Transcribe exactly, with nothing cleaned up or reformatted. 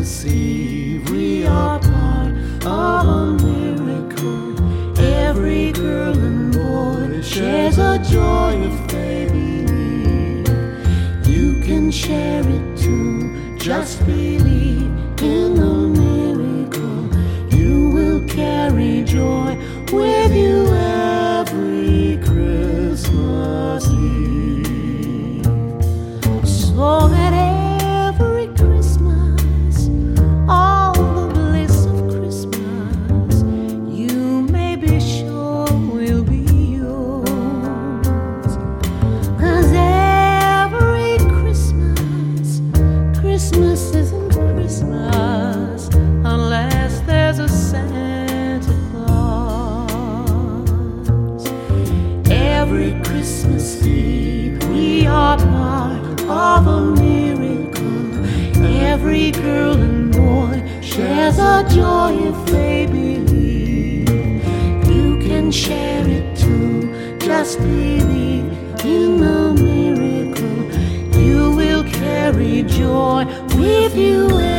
Christmas Eve, we are part of a miracle. Every girl and boy shares a joy if they believe. You can share it too, just believe in the miracle. You will carry joy with you every Christmas Eve. So that every Christmas, all the bliss of Christmas, you may be sure will be yours. 'Cause every Christmas, Christmas isn't Christmas unless there's a Santa Claus. Every Christmas Eve, we are part of a miracle. Every girl and boy shares a joy if they believe. You can share it too, just believe in the miracle. You will carry joy with you.